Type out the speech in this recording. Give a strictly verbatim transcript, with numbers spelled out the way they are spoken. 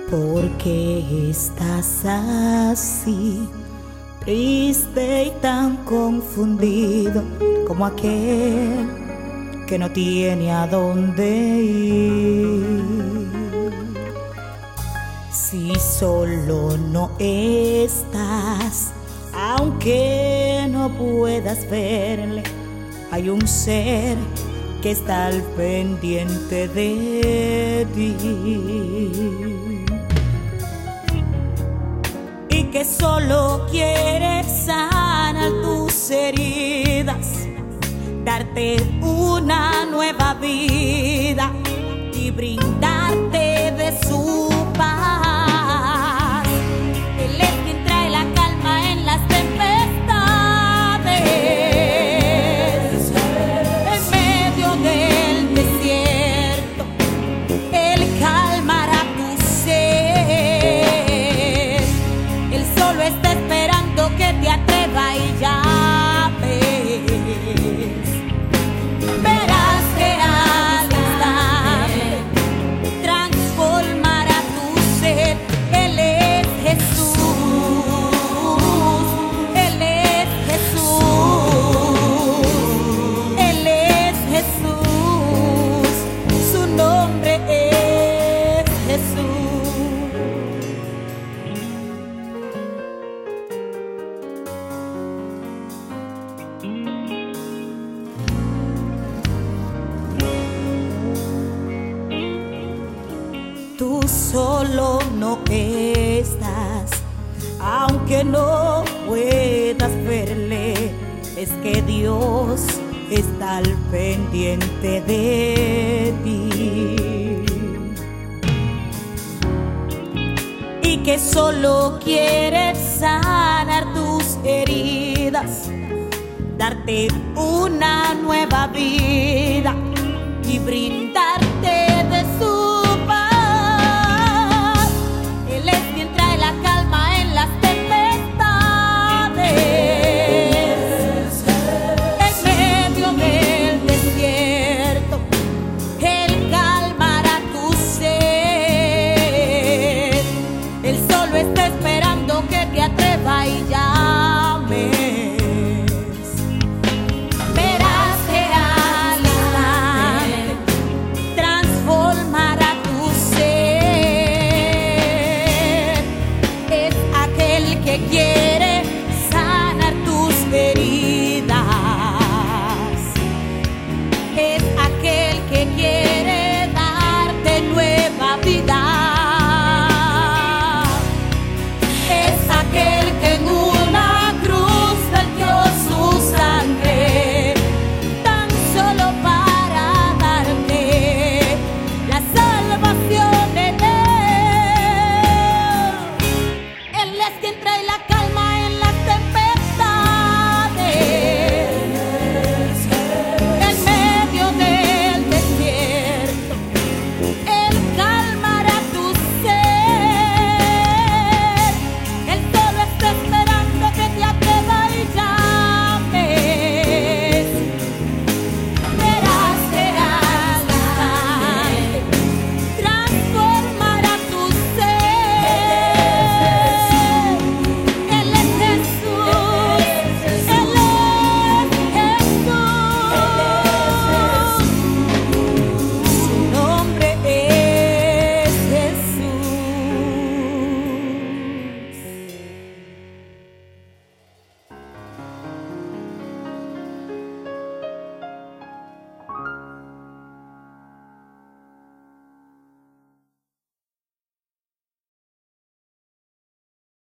¿Por qué estás así, triste y tan confundido como aquel que no tiene a dónde ir? Si solo no estás, aunque no puedas verle, hay un ser que está al pendiente de ti y que solo quiere sanar tus heridas, darte una nueva vida y brindarte de su paz. Él es quien trae la calma en las tempestades, en medio del desierto. Él calmará tu sed. Él solo está esperando que te atrevas y ya ves. Verás que al instante transformará tu sed. Él es Jesús, Él es Jesús, Él es Jesús, su nombre es Jesús. Tú solo no estás, aunque no puedas verle. Es que Dios está al pendiente de ti y que solo quiere sanar tus heridas, darte una nueva vida y brindar